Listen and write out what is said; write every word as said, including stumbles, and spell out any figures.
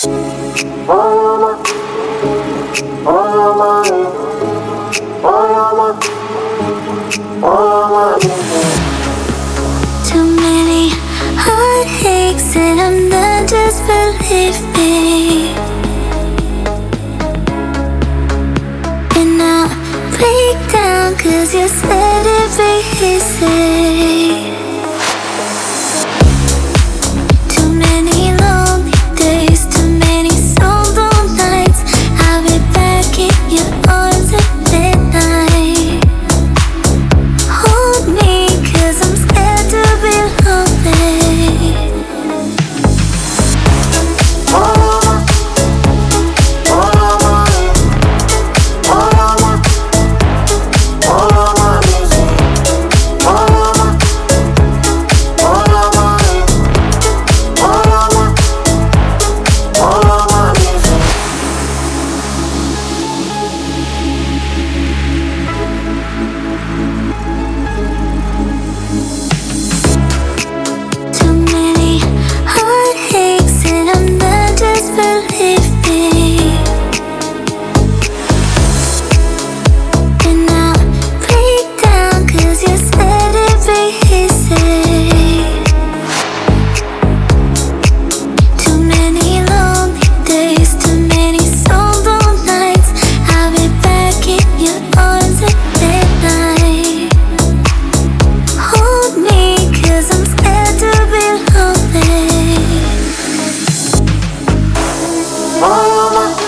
Too many heartaches and I'm not just believing. And I'll break down cause you said it'd be easy. Too many lonely days, too many solo nights. I'll be back in your arms at midnight. Hold me cause I'm scared to be lonely. Oh,